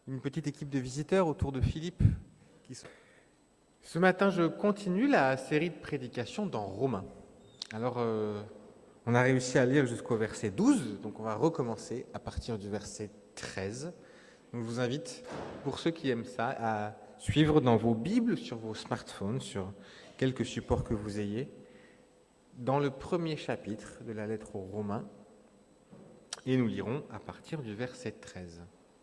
une petite équipe de visiteurs autour de Philippe. Ce matin, je continue la série de prédications dans Romains. Alors, on a réussi à lire jusqu'au verset 12, donc on va recommencer à partir du verset 13. Donc, je vous invite, pour ceux qui aiment ça, à suivre dans vos Bibles, sur vos smartphones, sur quelques supports que vous ayez, dans le premier chapitre de la lettre aux Romains, et nous lirons à partir du verset 13.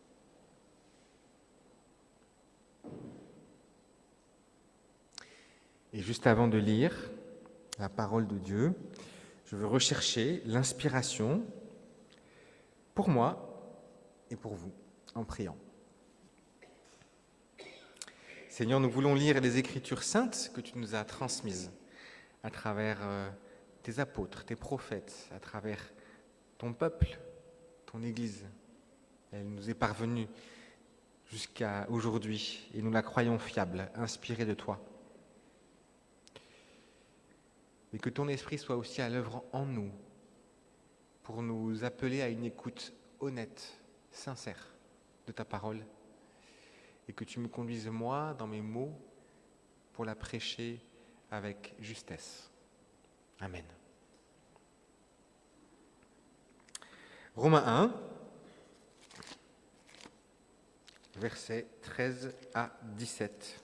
Et juste avant de lire la parole de Dieu, je veux rechercher l'inspiration pour moi et pour vous, en priant. Seigneur, nous voulons lire les Écritures saintes que tu nous as transmises à travers tes apôtres, tes prophètes, à travers ton peuple, ton Église. Elle nous est parvenue jusqu'à aujourd'hui et nous la croyons fiable, inspirée de toi. Et que ton esprit soit aussi à l'œuvre en nous pour nous appeler à une écoute honnête, sincère de ta parole, et que tu me conduises, moi, dans mes mots, pour la prêcher avec justesse. Amen. Romains 1, versets 13 à 17.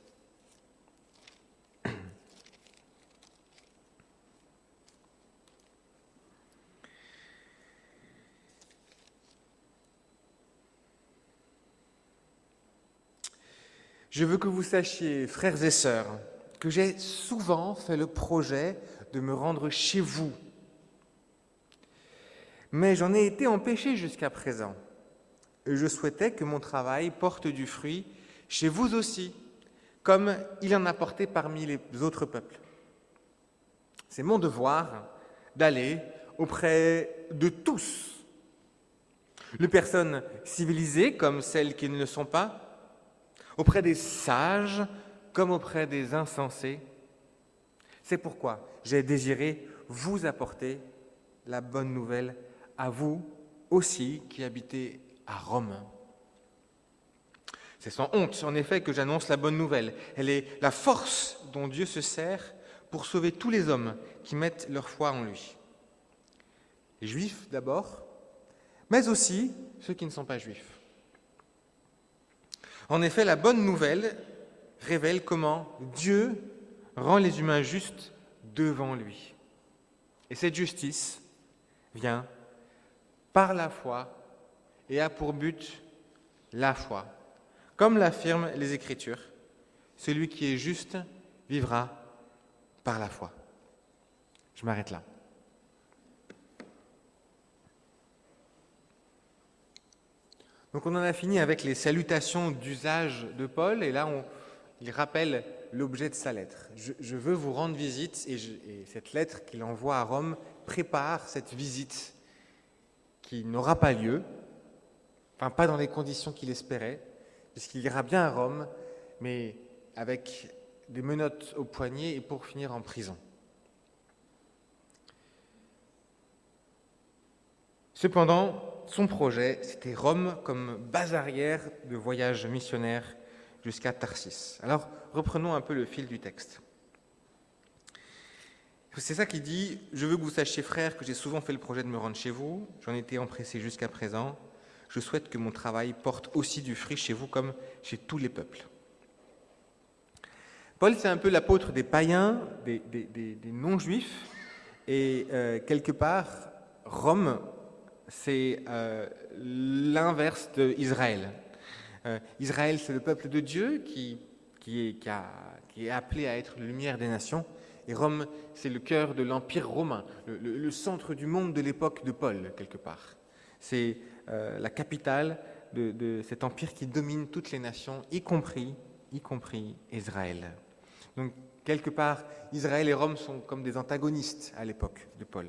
Je veux que vous sachiez, frères et sœurs, que j'ai souvent fait le projet de me rendre chez vous. Mais j'en ai été empêché jusqu'à présent. Et je souhaitais que mon travail porte du fruit chez vous aussi, comme il en a porté parmi les autres peuples. C'est mon devoir d'aller auprès de tous, les personnes civilisées comme celles qui ne le sont pas, auprès des sages comme auprès des insensés. C'est pourquoi j'ai désiré vous apporter la bonne nouvelle à vous aussi qui habitez à Rome. C'est sans honte, en effet, que j'annonce la bonne nouvelle. Elle est la force dont Dieu se sert pour sauver tous les hommes qui mettent leur foi en lui. Les Juifs d'abord, mais aussi ceux qui ne sont pas Juifs. En effet, la bonne nouvelle révèle comment Dieu rend les humains justes devant lui. Et cette justice vient par la foi et a pour but la foi. Comme l'affirment les Écritures, celui qui est juste vivra par la foi. Je m'arrête là. Donc on en a fini avec les salutations d'usage de Paul, et là il rappelle l'objet de sa lettre. Je veux vous rendre visite, et cette lettre qu'il envoie à Rome prépare cette visite qui n'aura pas lieu, enfin pas dans les conditions qu'il espérait, puisqu'il ira bien à Rome, mais avec des menottes aux poignets et pour finir en prison. Cependant, son projet, c'était Rome comme base arrière de voyage missionnaire jusqu'à Tarsis. Alors, reprenons un peu le fil du texte. C'est ça qui dit « Je veux que vous sachiez, frères, que j'ai souvent fait le projet de me rendre chez vous. J'en étais empressé jusqu'à présent. Je souhaite que mon travail porte aussi du fruit chez vous comme chez tous les peuples. » Paul, c'est un peu l'apôtre des païens, des non-juifs, et quelque part, Rome, c'est l'inverse d'Israël. Israël, c'est le peuple de Dieu qui est appelé à être la lumière des nations. Et Rome, c'est le cœur de l'Empire romain, le centre du monde de l'époque de Paul, quelque part. C'est la capitale de cet empire qui domine toutes les nations, y compris Israël. Donc, quelque part, Israël et Rome sont comme des antagonistes à l'époque de Paul.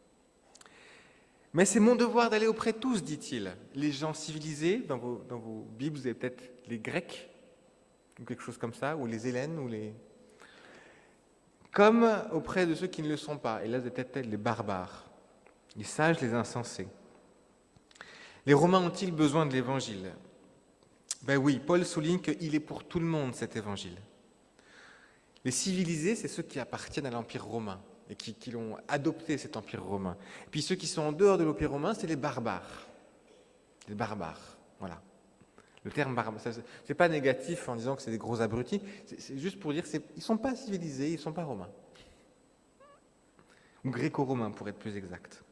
Mais c'est mon devoir d'aller auprès de tous, dit-il. Les gens civilisés, dans vos Bibles, vous avez peut-être les Grecs, ou quelque chose comme ça, ou les Hellènes, ou les... Comme auprès de ceux qui ne le sont pas. Et là, vous avez peut-être les barbares, les sages, les insensés. Les Romains ont-ils besoin de l'Évangile ? Ben oui, Paul souligne qu'il est pour tout le monde cet évangile. Les civilisés, c'est ceux qui appartiennent à l'Empire romain et qui l'ont adopté, cet Empire romain. Et puis ceux qui sont en dehors de l'Empire romain, c'est les barbares. Les barbares, voilà. Le terme barbare, c'est pas négatif en disant que c'est des gros abrutis, c'est juste pour dire qu'ils ne sont pas civilisés, ils ne sont pas romains. Ou gréco-romains, pour être plus exact.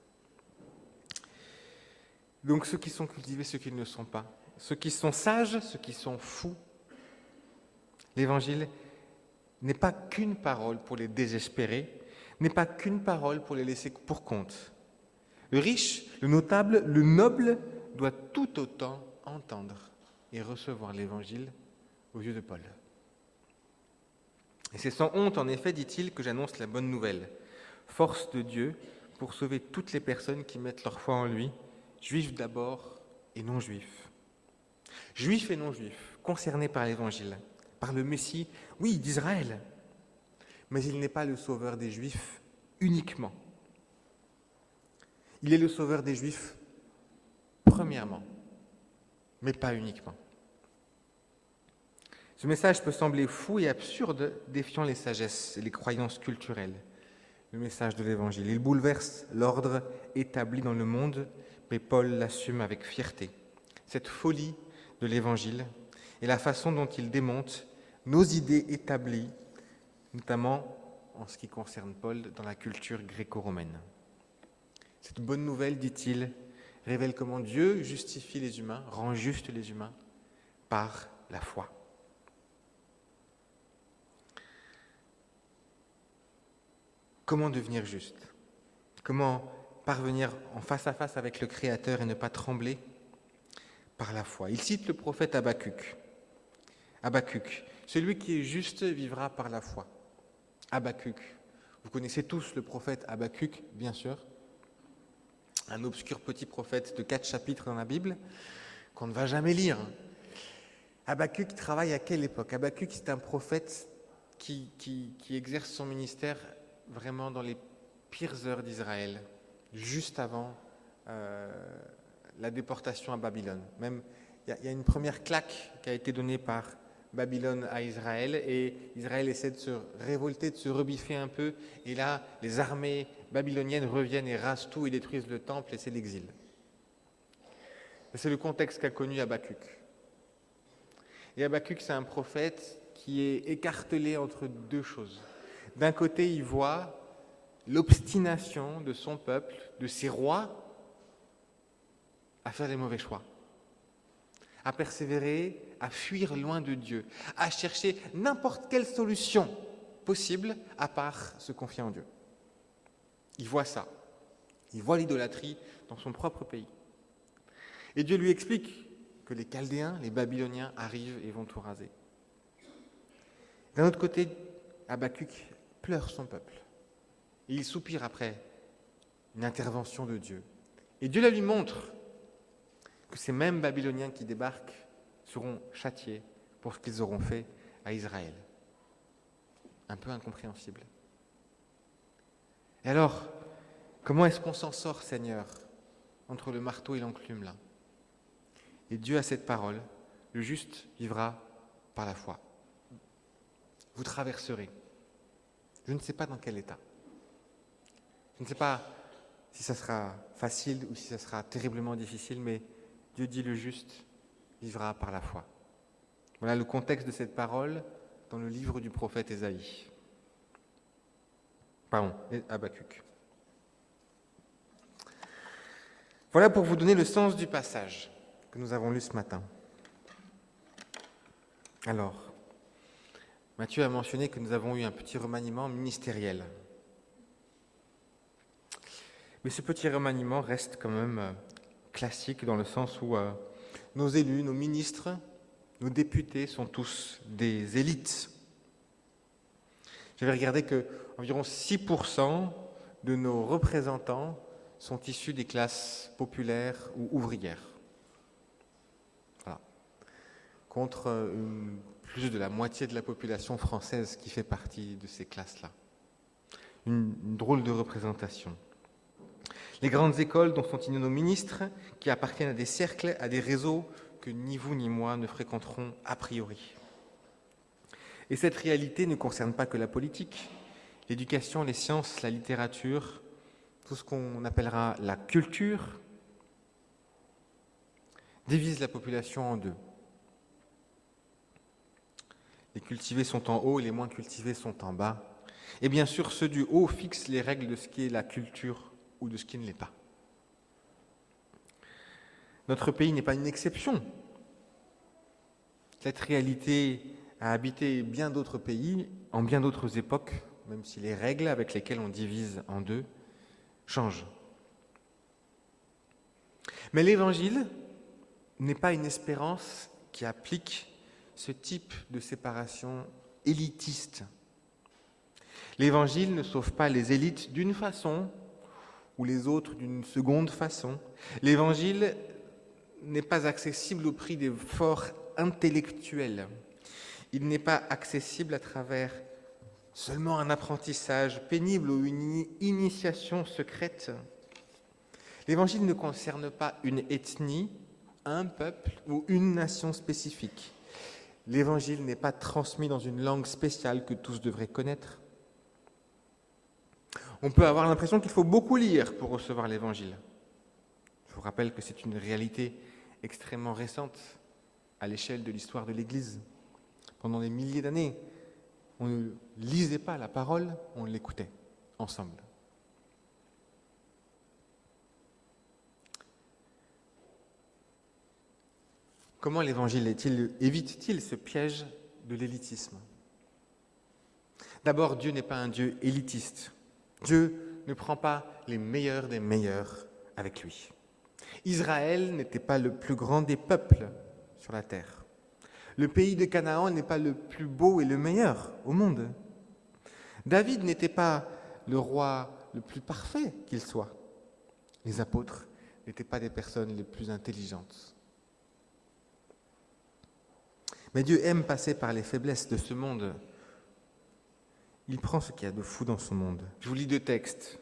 Donc ceux qui sont cultivés, ceux qui ne le sont pas. Ceux qui sont sages, ceux qui sont fous. L'évangile n'est pas qu'une parole pour les désespérer, n'est pas qu'une parole pour les laisser pour compte. Le riche, le notable, le noble doit tout autant entendre et recevoir l'évangile aux yeux de Paul. Et c'est sans honte, en effet, dit-il, que j'annonce la bonne nouvelle. Force de Dieu pour sauver toutes les personnes qui mettent leur foi en lui, juifs d'abord et non-juifs. Juifs et non-juifs, concernés par l'évangile, par le Messie, oui, d'Israël. Mais il n'est pas le sauveur des Juifs uniquement. Il est le sauveur des Juifs premièrement, mais pas uniquement. Ce message peut sembler fou et absurde, défiant les sagesses et les croyances culturelles. Le message de l'Évangile, il bouleverse l'ordre établi dans le monde, mais Paul l'assume avec fierté. Cette folie de l'Évangile et la façon dont il démonte nos idées établies, notamment en ce qui concerne Paul dans la culture gréco-romaine. Cette bonne nouvelle, dit-il, révèle comment Dieu justifie les humains, rend justes les humains par la foi. Comment devenir juste? Comment parvenir en face à face avec le Créateur et ne pas trembler? Par la foi. Il cite le prophète Habacuc. Habacuc, celui qui est juste vivra par la foi. Habacuc. Vous connaissez tous le prophète Habacuc, bien sûr. Un obscur petit prophète de 4 chapitres dans la Bible qu'on ne va jamais lire. Habacuc travaille à quelle époque? Habacuc, c'est un prophète qui exerce son ministère vraiment dans les pires heures d'Israël, juste avant la déportation à Babylone. Même, il y a une première claque qui a été donnée par Babylone à Israël, et Israël essaie de se révolter, de se rebiffer un peu, et là, les armées babyloniennes reviennent et rasent tout et détruisent le temple, et c'est l'exil. C'est le contexte qu'a connu Habacuc. Et Habacuc, c'est un prophète qui est écartelé entre deux choses. D'un côté, il voit l'obstination de son peuple, de ses rois, à faire les mauvais choix, à persévérer, à fuir loin de Dieu, à chercher n'importe quelle solution possible à part se confier en Dieu. Il voit ça. Il voit l'idolâtrie dans son propre pays. Et Dieu lui explique que les Chaldéens, les Babyloniens arrivent et vont tout raser. D'un autre côté, Habacuc pleure son peuple. Et il soupire après une intervention de Dieu. Et Dieu la lui montre que ces mêmes Babyloniens qui débarquent seront châtiés pour ce qu'ils auront fait à Israël. Un peu incompréhensible. Et alors, comment est-ce qu'on s'en sort, Seigneur, entre le marteau et l'enclume là? Et Dieu a cette parole, le juste vivra par la foi. Vous traverserez. Je ne sais pas dans quel état. Je ne sais pas si ça sera facile ou si ça sera terriblement difficile, mais Dieu dit le juste vivra par la foi. Voilà le contexte de cette parole dans le livre du prophète Ésaïe. Pardon, Habacuc. Voilà pour vous donner le sens du passage que nous avons lu ce matin. Alors, Matthieu a mentionné que nous avons eu un petit remaniement ministériel. Mais ce petit remaniement reste quand même classique dans le sens où nos élus, nos ministres, nos députés sont tous des élites. J'avais regardé qu'environ 6% de nos représentants sont issus des classes populaires ou ouvrières. Voilà. Contre plus de la moitié de la population française qui fait partie de ces classes-là. Une drôle de représentation. Les grandes écoles dont sont issus nos ministres, qui appartiennent à des cercles, à des réseaux que ni vous ni moi ne fréquenterons a priori. Et cette réalité ne concerne pas que la politique, l'éducation, les sciences, la littérature, tout ce qu'on appellera la culture, divise la population en deux. Les cultivés sont en haut et les moins cultivés sont en bas. Et bien sûr, ceux du haut fixent les règles de ce qui est la culture ou de ce qui ne l'est pas. Notre pays n'est pas une exception. Cette réalité a habité bien d'autres pays, en bien d'autres époques, même si les règles avec lesquelles on divise en deux changent. Mais l'Évangile n'est pas une espérance qui applique ce type de séparation élitiste. L'Évangile ne sauve pas les élites d'une façon ou les autres d'une seconde façon. L'Évangile n'est pas accessible au prix d'efforts intellectuels. Il n'est pas accessible à travers seulement un apprentissage pénible ou une initiation secrète. L'Évangile ne concerne pas une ethnie, un peuple ou une nation spécifique. L'Évangile n'est pas transmis dans une langue spéciale que tous devraient connaître. On peut avoir l'impression qu'il faut beaucoup lire pour recevoir l'Évangile. Je vous rappelle que c'est une réalité extrêmement récente à l'échelle de l'histoire de l'Église. Pendant des milliers d'années, on ne lisait pas la parole, on l'écoutait ensemble. Comment l'Évangile évite-t-il ce piège de l'élitisme ? D'abord, Dieu n'est pas un Dieu élitiste. Dieu ne prend pas les meilleurs des meilleurs avec lui. Israël n'était pas le plus grand des peuples sur la terre. Le pays de Canaan n'est pas le plus beau et le meilleur au monde. David n'était pas le roi le plus parfait qu'il soit. Les apôtres n'étaient pas des personnes les plus intelligentes. Mais Dieu aime passer par les faiblesses de ce monde. Il prend ce qu'il y a de fou dans ce monde. Je vous lis deux textes.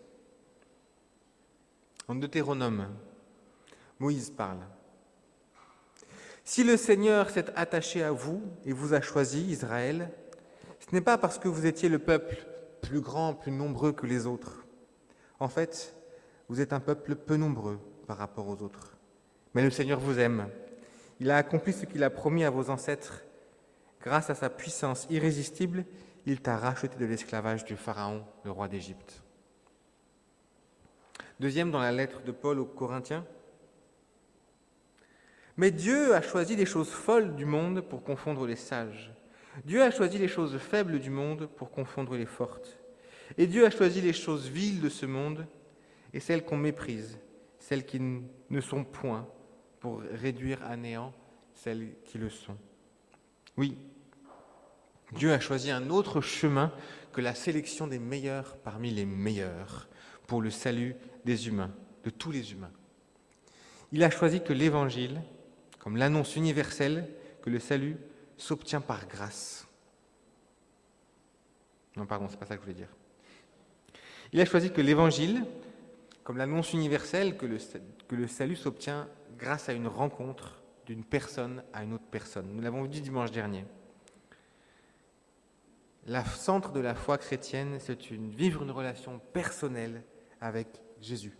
En Deutéronome, Moïse parle. « Si le Seigneur s'est attaché à vous et vous a choisi, Israël, ce n'est pas parce que vous étiez le peuple plus grand, plus nombreux que les autres. En fait, vous êtes un peuple peu nombreux par rapport aux autres. Mais le Seigneur vous aime. Il a accompli ce qu'il a promis à vos ancêtres. Grâce à sa puissance irrésistible, il t'a racheté de l'esclavage du Pharaon, le roi d'Égypte. » Deuxième, dans la lettre de Paul aux Corinthiens. « Mais Dieu a choisi les choses folles du monde pour confondre les sages. Dieu a choisi les choses faibles du monde pour confondre les fortes. Et Dieu a choisi les choses viles de ce monde et celles qu'on méprise, celles qui ne sont point, pour réduire à néant celles qui le sont. » Oui, Dieu a choisi un autre chemin que la sélection des meilleurs parmi les meilleurs pour le salut des humains, de tous les humains. Il a choisi que l'Évangile, comme l'annonce universelle que le salut s'obtient par grâce. Non, pardon, c'est pas ça que je voulais dire. Il a choisi que l'Évangile, comme l'annonce universelle que le salut s'obtient grâce à une rencontre d'une personne à une autre personne. Nous l'avons dit dimanche dernier. Le centre de la foi chrétienne, c'est vivre une relation personnelle avec Jésus.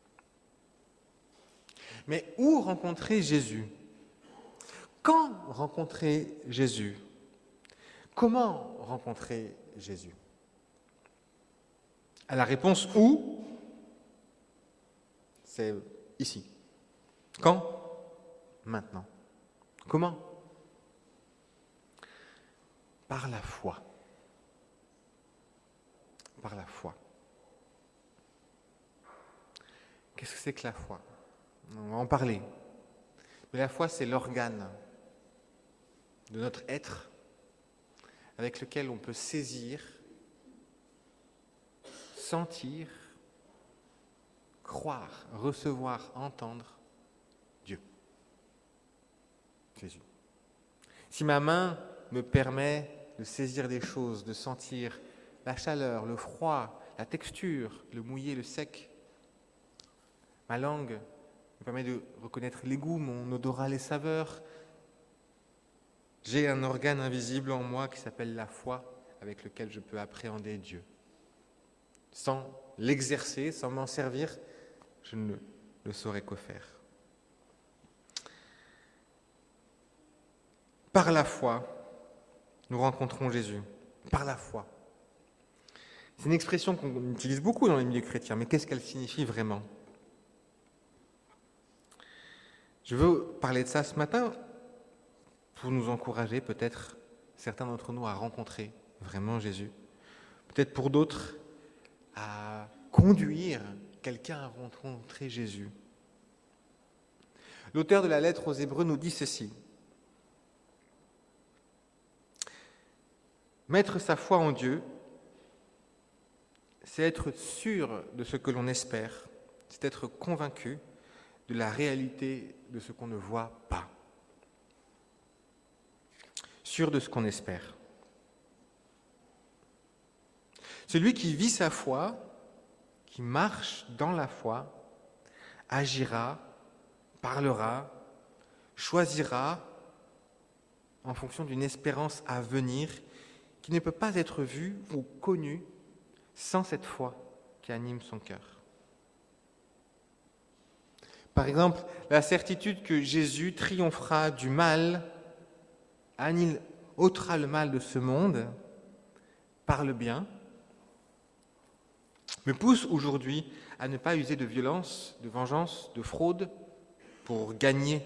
Mais où rencontrer Jésus ? Quand rencontrer Jésus ? Comment rencontrer Jésus ? À la réponse « où ?» c'est ici. Quand ? Maintenant. Comment ? Par la foi. Par la foi. Qu'est-ce que c'est que la foi ? On va en parler. Mais la foi, c'est l'organe de notre être avec lequel on peut saisir, sentir, croire, recevoir, entendre Dieu. Jésus. Si ma main me permet de saisir des choses, de sentir la chaleur, le froid, la texture, le mouillé, le sec, ma langue me permet de reconnaître les goûts, mon odorat, les saveurs. J'ai un organe invisible en moi qui s'appelle la foi, avec lequel je peux appréhender Dieu. Sans l'exercer, sans m'en servir, je ne saurais quoi faire. Par la foi, nous rencontrons Jésus. Par la foi. C'est une expression qu'on utilise beaucoup dans les milieux chrétiens, mais qu'est-ce qu'elle signifie vraiment ? Je veux parler de ça ce matin pour nous encourager, peut-être certains d'entre nous, à rencontrer vraiment Jésus. Peut-être pour d'autres, à conduire quelqu'un à rencontrer Jésus. L'auteur de la lettre aux Hébreux nous dit ceci. Mettre sa foi en Dieu, c'est être sûr de ce que l'on espère, c'est être convaincu de la réalité de ce qu'on ne voit pas. Sûr de ce qu'on espère. Celui qui vit sa foi, qui marche dans la foi, agira, parlera, choisira en fonction d'une espérance à venir qui ne peut pas être vue ou connue sans cette foi qui anime son cœur. Par exemple, la certitude que Jésus triomphera du mal, ôtera le mal de ce monde par le bien, me pousse aujourd'hui à ne pas user de violence, de vengeance, de fraude pour gagner,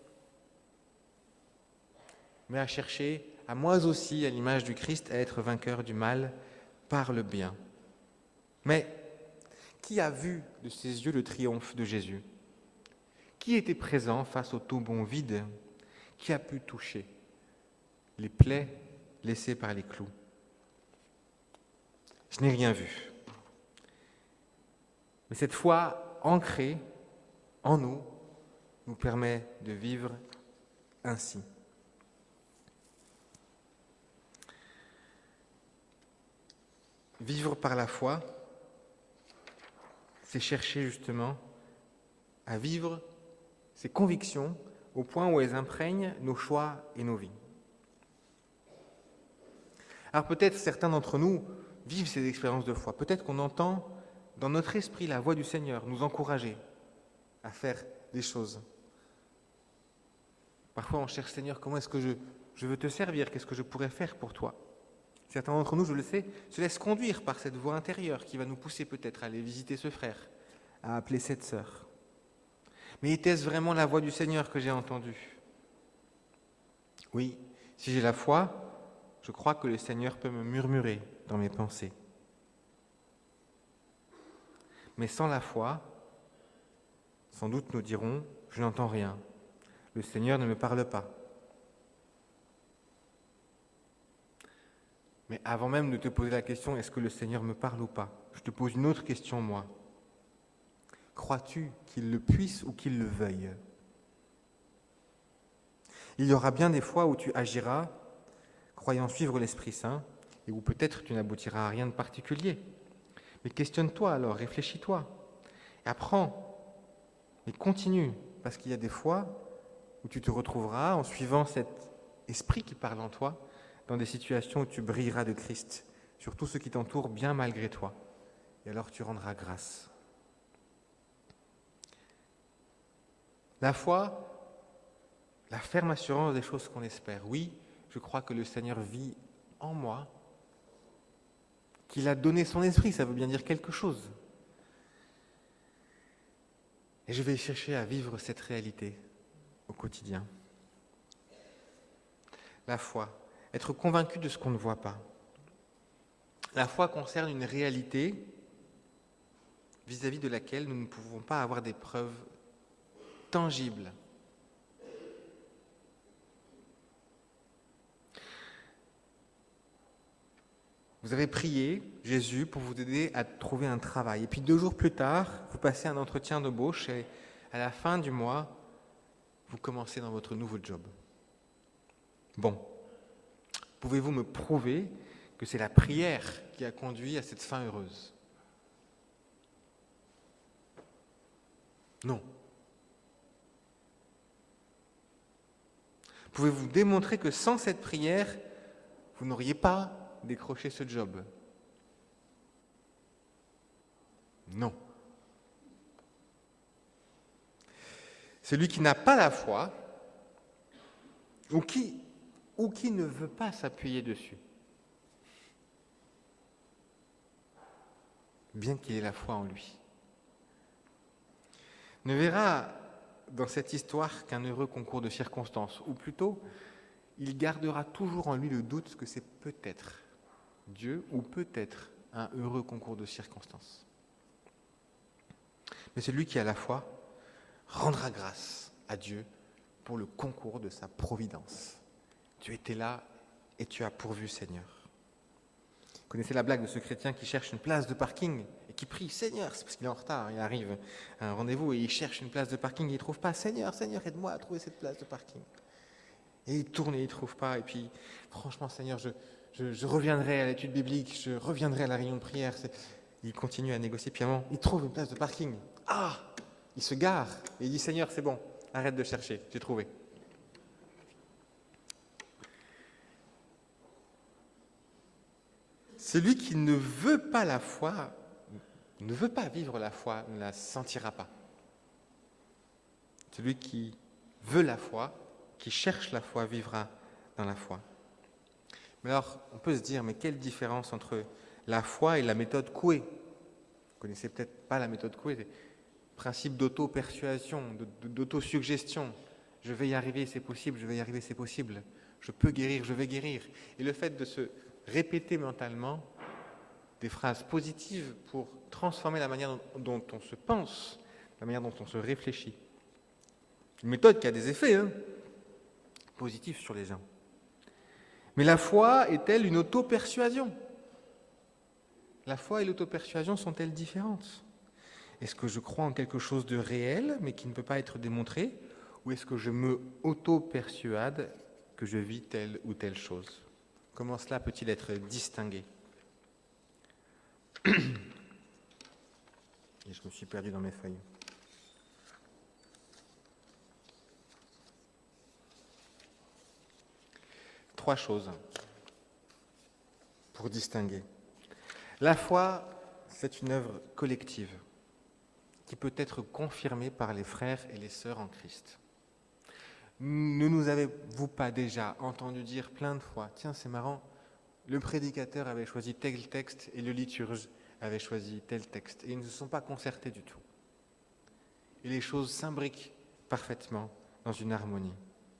mais à chercher, à moi aussi, à l'image du Christ, à être vainqueur du mal par le bien. Mais qui a vu de ses yeux le triomphe de Jésus ? Qui était présent face au tombeau vide ? Qui a pu toucher les plaies laissées par les clous ? Je n'ai rien vu. Mais cette foi ancrée en nous nous permet de vivre ainsi. Vivre par la foi, c'est chercher justement à vivre ces convictions au point où elles imprègnent nos choix et nos vies. Alors peut-être certains d'entre nous vivent ces expériences de foi. Peut-être qu'on entend dans notre esprit la voix du Seigneur nous encourager à faire des choses. Parfois on cherche, Seigneur, comment est-ce que je veux te servir ? Qu'est-ce que je pourrais faire pour toi ? Certains d'entre nous, je le sais, se laissent conduire par cette voix intérieure qui va nous pousser peut-être à aller visiter ce frère, à appeler cette sœur. Mais était-ce vraiment la voix du Seigneur que j'ai entendue ? Oui, si j'ai la foi, je crois que le Seigneur peut me murmurer dans mes pensées. Mais sans la foi, sans doute nous dirons, je n'entends rien, le Seigneur ne me parle pas. Mais avant même de te poser la question, est-ce que le Seigneur me parle ou pas ? Je te pose une autre question, moi. Crois-tu qu'il le puisse ou qu'il le veuille ? Il y aura bien des fois où tu agiras, croyant suivre l'Esprit Saint, et où peut-être tu n'aboutiras à rien de particulier. Mais questionne-toi alors, réfléchis-toi, et apprends, et continue, parce qu'il y a des fois où tu te retrouveras en suivant cet esprit qui parle en toi, dans des situations où tu brilleras de Christ, sur tout ce qui t'entoure bien malgré toi. Et alors tu rendras grâce. La foi, la ferme assurance des choses qu'on espère. Oui, je crois que le Seigneur vit en moi, qu'il a donné son esprit, ça veut bien dire quelque chose. Et je vais chercher à vivre cette réalité au quotidien. La foi. Être convaincu de ce qu'on ne voit pas. La foi concerne une réalité vis-à-vis de laquelle nous ne pouvons pas avoir des preuves tangibles. Vous avez prié Jésus pour vous aider à trouver un travail. Et puis 2 jours plus tard, vous passez un entretien d'embauche et à la fin du mois, vous commencez dans votre nouveau job. Bon. Pouvez-vous me prouver que c'est la prière qui a conduit à cette fin heureuse ? Non. Pouvez-vous démontrer que sans cette prière, vous n'auriez pas décroché ce job? Non. Celui qui n'a pas la foi, ou qui ne veut pas s'appuyer dessus, bien qu'il ait la foi en lui, ne verra dans cette histoire qu'un heureux concours de circonstances, ou plutôt, il gardera toujours en lui le doute que c'est peut-être Dieu ou peut-être un heureux concours de circonstances. Mais celui qui a la foi rendra grâce à Dieu pour le concours de sa providence. Tu étais là et tu as pourvu, Seigneur. Vous connaissez la blague de ce chrétien qui cherche une place de parking et qui prie, Seigneur, c'est parce qu'il est en retard, il arrive à un rendez-vous et il cherche une place de parking et il ne trouve pas, Seigneur, Seigneur, aide-moi à trouver cette place de parking. Et il tourne et il ne trouve pas, et puis, franchement, Seigneur, je reviendrai à l'étude biblique, je reviendrai à la réunion de prière. Il continue à négocier, puis à un moment, il trouve une place de parking. Ah! Il se gare et il dit, Seigneur, c'est bon, arrête de chercher, j'ai trouvé. Celui qui ne veut pas la foi, ne veut pas vivre la foi, ne la sentira pas. Celui qui veut la foi, qui cherche la foi, vivra dans la foi. Mais alors, on peut se dire, mais quelle différence entre la foi et la méthode Coué? Vous ne connaissez peut-être pas la méthode Coué, c'est le principe d'auto-persuasion, d'auto-suggestion. Je vais y arriver, c'est possible, je vais y arriver, c'est possible. Je peux guérir, je vais guérir. Et le fait de se répéter mentalement des phrases positives pour transformer la manière dont on se pense, la manière dont on se réfléchit. Une méthode qui a des effets positifs sur les gens. Mais la foi est-elle une auto-persuasion? La foi et l'auto-persuasion sont-elles différentes? Est-ce que je crois en quelque chose de réel, mais qui ne peut pas être démontré, ou est-ce que je me auto-persuade que je vis telle ou telle chose? Comment cela peut-il être distingué? Et je me suis perdu dans mes feuilles. Trois choses pour distinguer. La foi, c'est une œuvre collective qui peut être confirmée par les frères et les sœurs en Christ. Ne nous avez-vous pas déjà entendu dire plein de fois, tiens, c'est marrant, le prédicateur avait choisi tel texte et le liturge avait choisi tel texte. Et ils ne se sont pas concertés du tout. Et les choses s'imbriquent parfaitement dans une harmonie.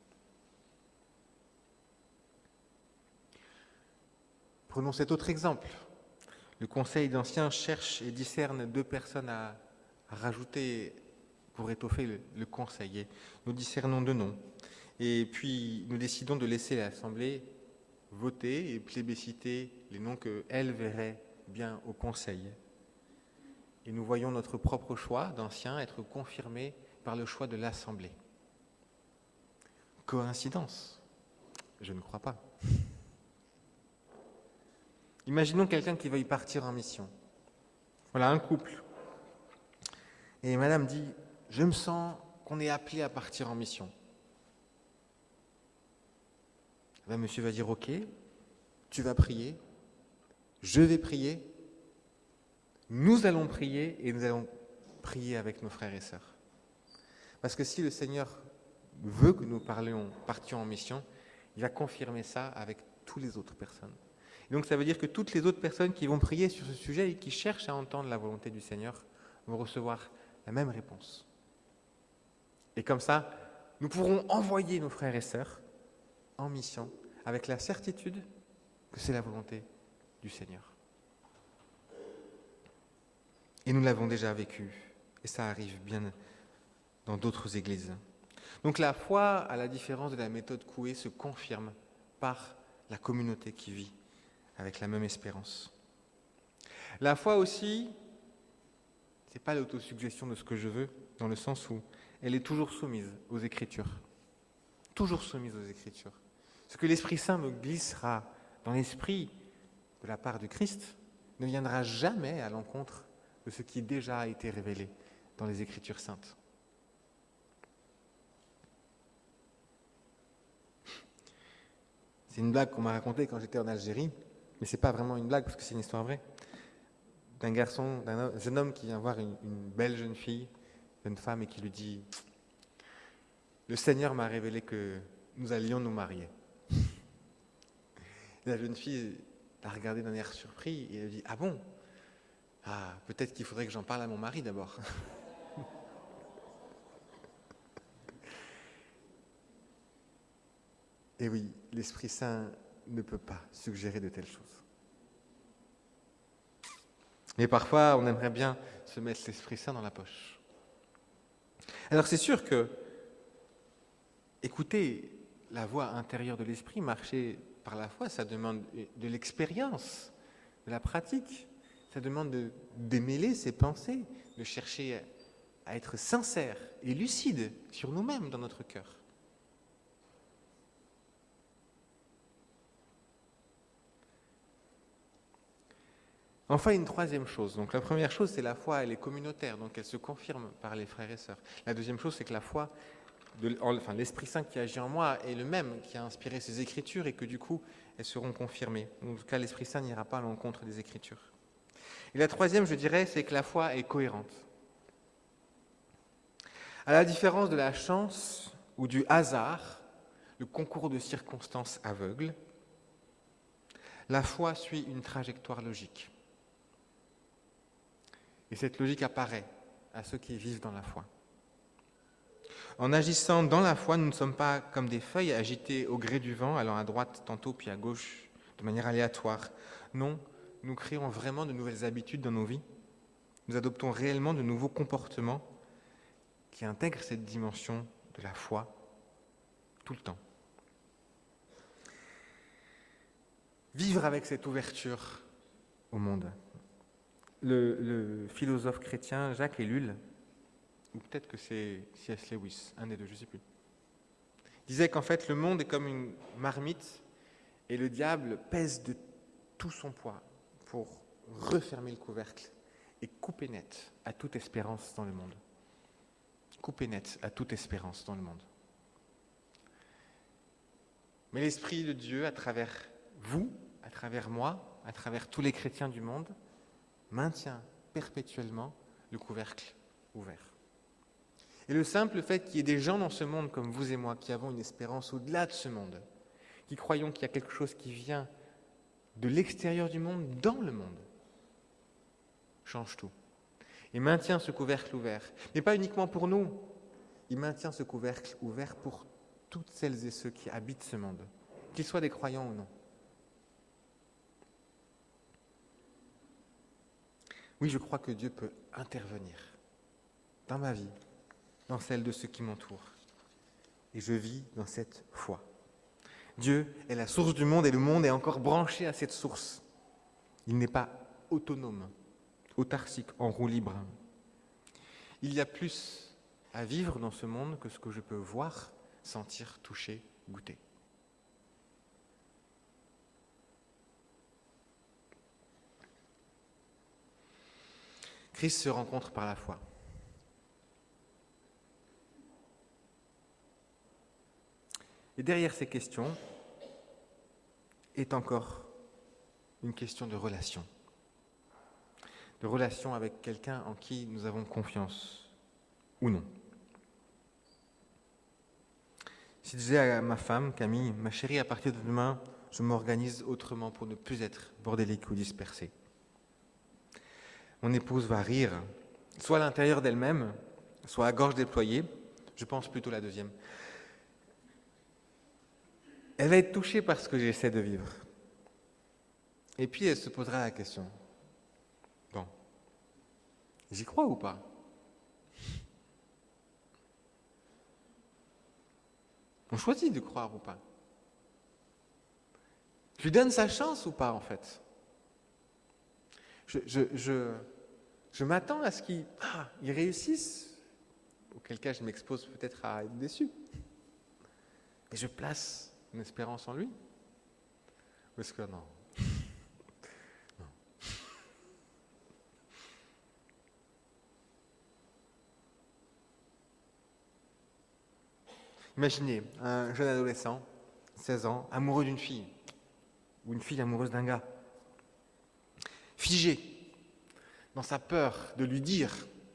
Prenons cet autre exemple. Le conseil d'anciens cherche et discerne deux personnes à rajouter pour étoffer le conseil. Et nous discernons deux noms. Et puis nous décidons de laisser l'Assemblée voter et plébisciter les noms qu'elle verrait bien au conseil. Et nous voyons notre propre choix d'anciens être confirmé par le choix de l'Assemblée. Coïncidence? Je ne crois pas. Imaginons quelqu'un qui veuille partir en mission. Voilà, un couple. Et madame dit, je me sens qu'on est appelé à partir en mission. Ben, monsieur va dire, ok, tu vas prier, je vais prier, nous allons prier et nous allons prier avec nos frères et sœurs. Parce que si le Seigneur veut que nous partions en mission, il va confirmer ça avec toutes les autres personnes. Et donc ça veut dire que toutes les autres personnes qui vont prier sur ce sujet et qui cherchent à entendre la volonté du Seigneur vont recevoir la même réponse. Et comme ça, nous pourrons envoyer nos frères et sœurs en mission avec la certitude que c'est la volonté du Seigneur. Et nous l'avons déjà vécu, et ça arrive bien dans d'autres églises. Donc la foi, à la différence de la méthode Coué, se confirme par la communauté qui vit avec la même espérance. La foi aussi, ce n'est pas l'autosuggestion de ce que je veux, dans le sens où elle est toujours soumise aux Écritures. Toujours soumise aux Écritures. Ce que l'Esprit Saint me glissera dans l'esprit de la part du Christ ne viendra jamais à l'encontre de ce qui déjà a été révélé dans les Écritures saintes. C'est une blague qu'on m'a racontée quand j'étais en Algérie, mais c'est pas vraiment une blague parce que c'est une histoire vraie. D'un garçon, d'un jeune homme qui vient voir une belle jeune fille, jeune femme, et qui lui dit « Le Seigneur m'a révélé que nous allions nous marier. » La jeune fille l'a regardé d'un air surpris et elle dit « Ah bon ? Ah, peut-être qu'il faudrait que j'en parle à mon mari d'abord. » Et oui, l'Esprit Saint ne peut pas suggérer de telles choses. Mais parfois, on aimerait bien se mettre l'Esprit Saint dans la poche. Alors c'est sûr que écouter la voix intérieure de l'Esprit, marcher par la foi, ça demande de l'expérience, de la pratique. Ça demande de démêler ses pensées, de chercher à être sincère et lucide sur nous-mêmes dans notre cœur. Enfin, une troisième chose. Donc, la première chose, c'est la foi, elle est communautaire, donc elle se confirme par les frères et sœurs. La deuxième chose, c'est que la foi, l'Esprit Saint qui agit en moi est le même, qui a inspiré ces Écritures et que du coup, elles seront confirmées. En tout cas, l'Esprit Saint n'ira pas à l'encontre des Écritures. Et la troisième, je dirais, c'est que la foi est cohérente. À la différence de la chance ou du hasard, le concours de circonstances aveugles, la foi suit une trajectoire logique. Et cette logique apparaît à ceux qui vivent dans la foi. En agissant dans la foi, nous ne sommes pas comme des feuilles agitées au gré du vent, allant à droite tantôt puis à gauche, de manière aléatoire. Non, nous créons vraiment de nouvelles habitudes dans nos vies. Nous adoptons réellement de nouveaux comportements qui intègrent cette dimension de la foi tout le temps. Vivre avec cette ouverture au monde. Le philosophe chrétien Jacques Ellul, ou peut-être que c'est C.S. Lewis, un des deux, je ne sais plus, disait qu'en fait le monde est comme une marmite et le diable pèse de tout son poids pour refermer le couvercle et couper net à toute espérance dans le monde. Couper net à toute espérance dans le monde. Mais l'Esprit de Dieu, à travers vous, à travers moi, à travers tous les chrétiens du monde, maintient perpétuellement le couvercle ouvert. Et le simple fait qu'il y ait des gens dans ce monde comme vous et moi qui avons une espérance au-delà de ce monde, qui croyons qu'il y a quelque chose qui vient de l'extérieur du monde dans le monde, change tout. Et maintient ce couvercle ouvert. Mais pas uniquement pour nous, il maintient ce couvercle ouvert pour toutes celles et ceux qui habitent ce monde, qu'ils soient des croyants ou non. Oui, je crois que Dieu peut intervenir dans ma vie, dans celle de ceux qui m'entourent. Et je vis dans cette foi. Dieu est la source du monde et le monde est encore branché à cette source. Il n'est pas autonome, autarcique, en roue libre. Il y a plus à vivre dans ce monde que ce que je peux voir, sentir, toucher, goûter. Christ se rencontre par la foi. Et derrière ces questions est encore une question de relation. De relation avec quelqu'un en qui nous avons confiance ou non. Si je disais à ma femme, Camille, ma chérie, à partir de demain, je m'organise autrement pour ne plus être bordélique ou dispersée. Mon épouse va rire, soit à l'intérieur d'elle-même, soit à gorge déployée, je pense plutôt la deuxième. Elle va être touchée par ce que j'essaie de vivre. Et puis elle se posera la question, bon, j'y crois ou pas ? On choisit de croire ou pas ? Je lui donne sa chance ou pas, en fait ? Je m'attends à ce qu'il réussisse, auquel cas je m'expose peut-être à être déçu. Mais je place une espérance en lui. Ou est-ce que non ? Non. Imaginez un jeune adolescent, 16 ans, amoureux d'une fille, ou une fille amoureuse d'un gars, figé dans sa peur de lui dire,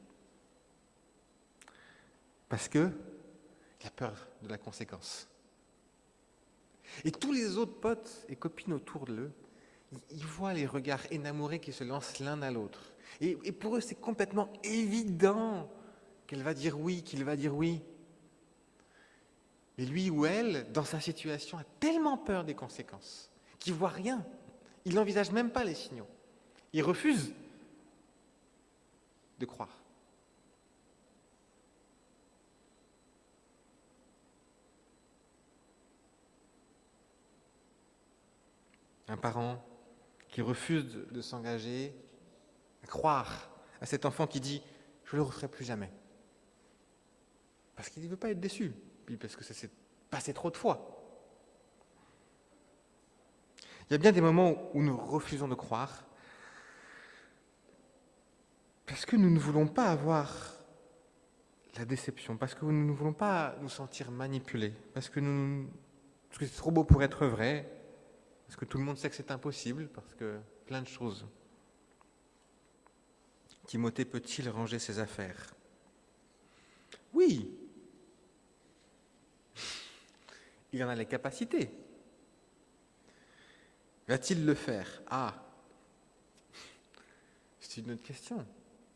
parce que il a peur de la conséquence. Et tous les autres potes et copines autour d'eux, ils voient les regards énamourés qui se lancent l'un à l'autre. Et pour eux, c'est complètement évident qu'elle va dire oui, qu'il va dire oui. Mais lui ou elle, dans sa situation, a tellement peur des conséquences qu'il ne voit rien. Il n'envisage même pas les signaux. Il refuse de croire. Un parent qui refuse de s'engager à croire à cet enfant qui dit « je ne le referai plus jamais ». Parce qu'il ne veut pas être déçu, puis parce que ça s'est passé trop de fois. Il y a bien des moments où nous refusons de croire parce que nous ne voulons pas avoir la déception, parce que nous ne voulons pas nous sentir manipulés, parce que c'est trop beau pour être vrai, parce que tout le monde sait que c'est impossible, parce que plein de choses. Timothée peut-il ranger ses affaires? Oui. Il en a les capacités. Va-t-il le faire? Ah, c'est une autre question.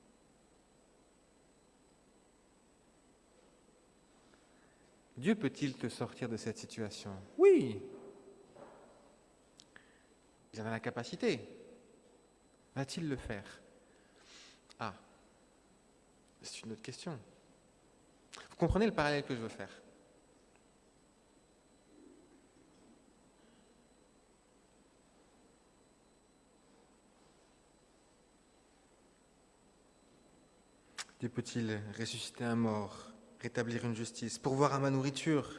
Dieu peut-il te sortir de cette situation? Oui. Il en a la capacité. Va-t-il le faire? Ah, c'est une autre question. Vous comprenez le parallèle que je veux faire? Dieu peut-il ressusciter un mort, rétablir une justice, pourvoir à ma nourriture?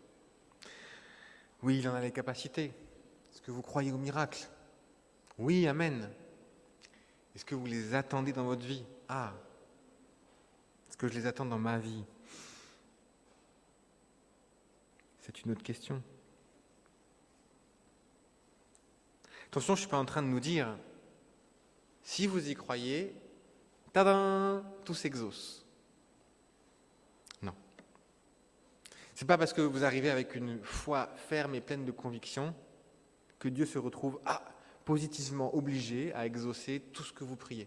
Oui, il en a les capacités. Est-ce que vous croyez au miracle? Oui, amen. Est-ce que vous les attendez dans votre vie? Ah, est-ce que je les attends dans ma vie? C'est une autre question. Attention, je ne suis pas en train de nous dire, si vous y croyez, tadam, tout s'exauce. Non. C'est pas parce que vous arrivez avec une foi ferme et pleine de conviction que Dieu se retrouve positivement obligé à exaucer tout ce que vous priez.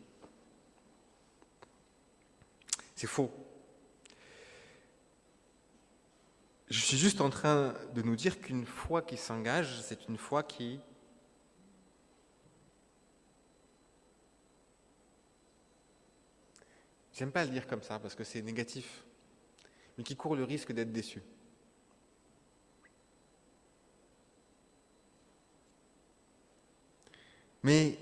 C'est faux. Je suis juste en train de nous dire qu'une foi qui s'engage, c'est une foi qui j'aime pas le dire comme ça parce que c'est négatif, mais qui court le risque d'être déçu. Mais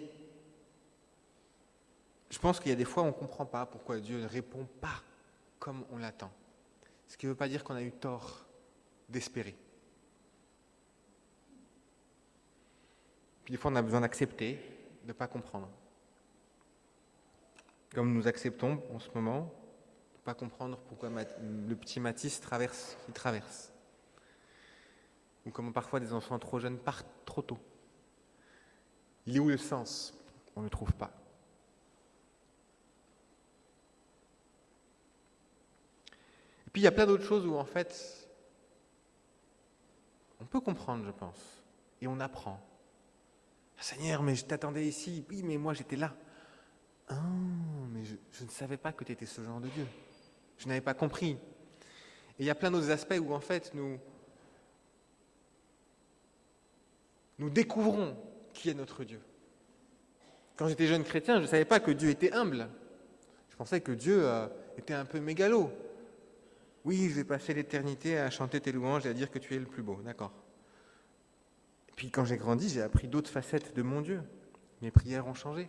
je pense qu'il y a des fois où on ne comprend pas pourquoi Dieu ne répond pas comme on l'attend. Ce qui ne veut pas dire qu'on a eu tort d'espérer. Puis des fois, on a besoin d'accepter, de ne pas comprendre. Comme nous acceptons en ce moment, de ne pas comprendre pourquoi le petit Mathis traverse ce qu'il traverse. Ou comme parfois des enfants trop jeunes partent trop tôt. Il est où le sens? On ne le trouve pas. Et puis il y a plein d'autres choses où en fait, on peut comprendre, je pense, et on apprend. Seigneur, mais je t'attendais ici. Oui, mais moi j'étais là. Ah, mais je ne savais pas que tu étais ce genre de Dieu. Je n'avais pas compris. Et il y a plein d'autres aspects où en fait nous découvrons qui est notre Dieu. Quand j'étais jeune chrétien, je ne savais pas que Dieu était humble. Je pensais que Dieu était un peu mégalo. Oui, je vais passer l'éternité à chanter tes louanges et à dire que tu es le plus beau. D'accord. Et puis quand j'ai grandi, j'ai appris d'autres facettes de mon Dieu. Mes prières ont changé.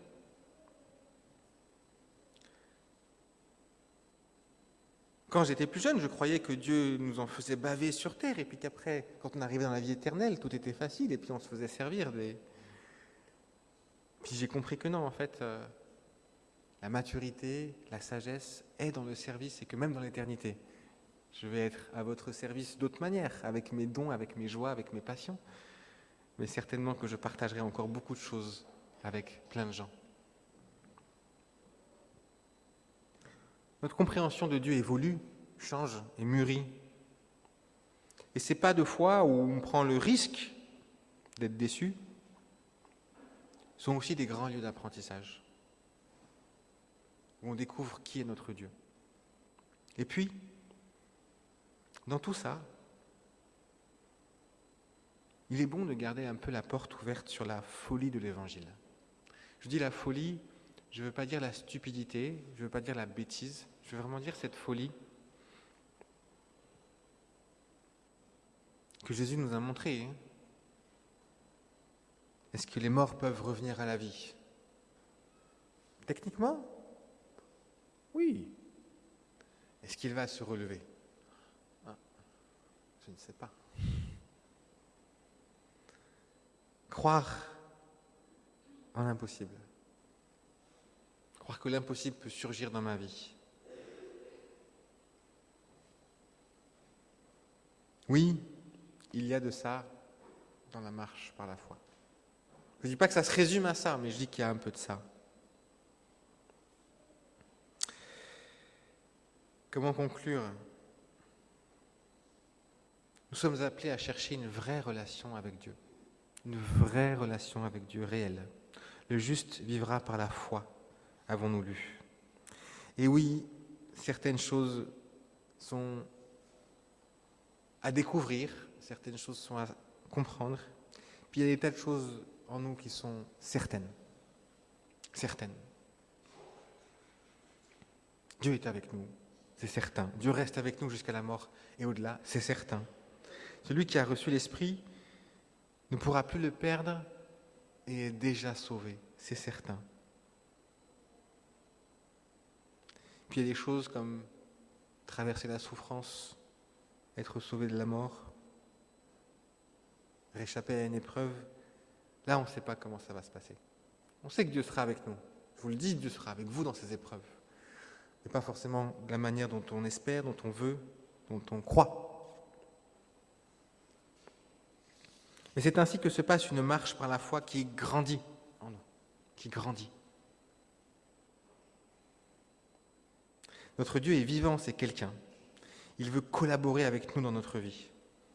Quand j'étais plus jeune, je croyais que Dieu nous en faisait baver sur terre et puis qu'après, quand on arrivait dans la vie éternelle, tout était facile et puis on se faisait servir des... Puis j'ai compris que non, en fait, la maturité, la sagesse est dans le service et que même dans l'éternité, Je vais être à votre service d'autres manières, avec mes dons, avec mes joies, avec mes passions. Mais certainement que je partagerai encore beaucoup de choses avec plein de gens. Notre compréhension de Dieu évolue, change et mûrit. Et ce n'est pas deux fois où on prend le risque d'être déçu. Ce sont aussi des grands lieux d'apprentissage, où on découvre qui est notre Dieu. Et puis, dans tout ça, il est bon de garder un peu la porte ouverte sur la folie de l'Évangile. Je dis la folie, je ne veux pas dire la stupidité, je ne veux pas dire la bêtise, je veux vraiment dire cette folie que Jésus nous a montrée. Est-ce que les morts peuvent revenir à la vie? Techniquement, oui. Est-ce qu'il va se relever? Je ne sais pas. Croire en l'impossible. Croire que l'impossible peut surgir dans ma vie. Oui, il y a de ça dans la marche par la foi. Je ne dis pas que ça se résume à ça, mais je dis qu'il y a un peu de ça. Comment conclure? Nous sommes appelés à chercher une vraie relation avec Dieu. Une vraie relation avec Dieu réelle. Le juste vivra par la foi, avons-nous lu. Et oui, certaines choses sont à découvrir, certaines choses sont à comprendre, puis il y a des tas de choses en nous qui sont certaines. Certaines. Dieu est avec nous, c'est certain. Dieu reste avec nous jusqu'à la mort et au-delà, c'est certain. Celui qui a reçu l'Esprit ne pourra plus le perdre et est déjà sauvé, c'est certain. Puis il y a des choses comme traverser la souffrance, être sauvé de la mort, réchapper à une épreuve. Là, on ne sait pas comment ça va se passer. On sait que Dieu sera avec nous. Je vous le dis, Dieu sera avec vous dans ces épreuves. Mais pas forcément de la manière dont on espère, dont on veut, dont on croit. Mais c'est ainsi que se passe une marche par la foi qui grandit en nous, qui grandit. Notre Dieu est vivant, c'est quelqu'un. Il veut collaborer avec nous dans notre vie.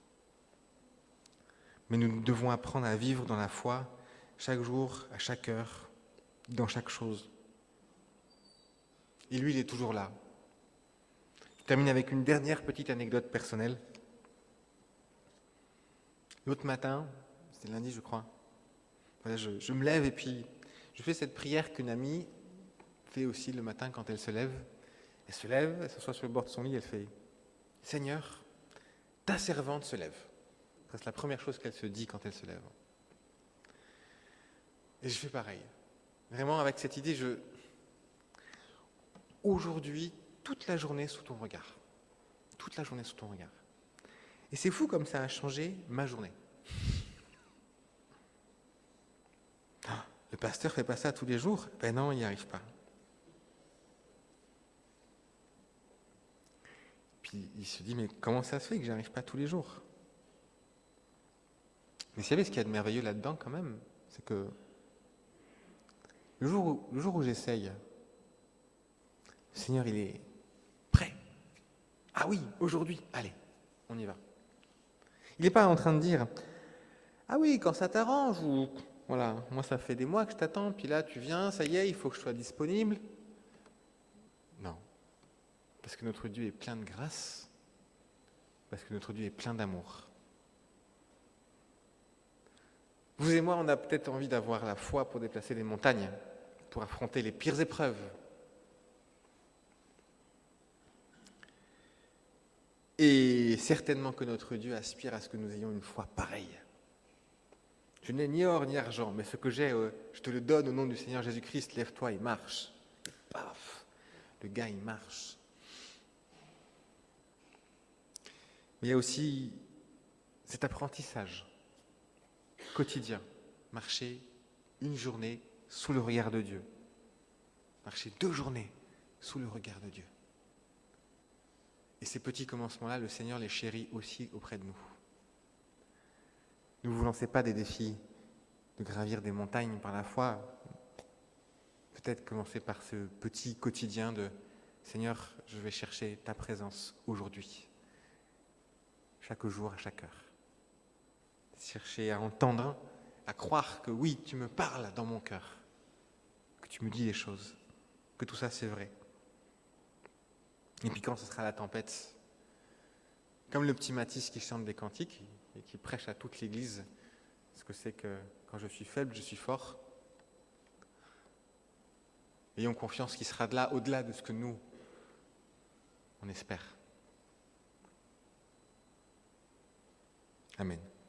Mais nous devons apprendre à vivre dans la foi chaque jour, à chaque heure, dans chaque chose. Et lui, il est toujours là. Je termine avec une dernière petite anecdote personnelle. L'autre matin, c'était lundi je crois, voilà, je me lève et puis je fais cette prière qu'une amie fait aussi le matin quand elle se lève. Elle se lève, elle s'assoit sur le bord de son lit, elle fait « Seigneur, ta servante se lève ». C'est la première chose qu'elle se dit quand elle se lève. Et je fais pareil. Vraiment avec cette idée, aujourd'hui, toute la journée sous ton regard. Toute la journée sous ton regard. Et c'est fou comme ça a changé ma journée. Le pasteur fait pas ça tous les jours? Ben non, il n'y arrive pas. Puis il se dit, mais comment ça se fait que j'y arrive pas tous les jours? Mais vous savez ce qu'il y a de merveilleux là-dedans quand même, c'est que le jour où j'essaye, le Seigneur il est prêt. Ah oui, aujourd'hui, allez, on y va. Il n'est pas en train de dire, ah oui, quand ça t'arrange, ou voilà, moi ça fait des mois que je t'attends, puis là tu viens, ça y est, il faut que je sois disponible. Non, parce que notre Dieu est plein de grâce, parce que notre Dieu est plein d'amour. Vous et moi, on a peut-être envie d'avoir la foi pour déplacer des montagnes, pour affronter les pires épreuves. Et certainement que notre Dieu aspire à ce que nous ayons une foi pareille. Je n'ai ni or ni argent, mais ce que j'ai, je te le donne au nom du Seigneur Jésus-Christ, lève-toi et marche. Et paf, le gars il marche. Mais il y a aussi cet apprentissage quotidien, marcher une journée sous le regard de Dieu, marcher 2 journées sous le regard de Dieu. Et ces petits commencements-là, le Seigneur les chérit aussi auprès de nous. Ne vous lancez pas des défis de gravir des montagnes par la foi. Peut-être commencer par ce petit quotidien de « Seigneur, je vais chercher ta présence aujourd'hui, chaque jour, à chaque heure. » Chercher à entendre, à croire que oui, tu me parles dans mon cœur, que tu me dis des choses, que tout ça c'est vrai. Et puis quand ce sera la tempête, comme le petit Mathis qui chante des cantiques et qui prêche à toute l'Église, ce que c'est que quand je suis faible, je suis fort. Ayons confiance qu'il sera de là, au-delà de ce que nous, on espère. Amen.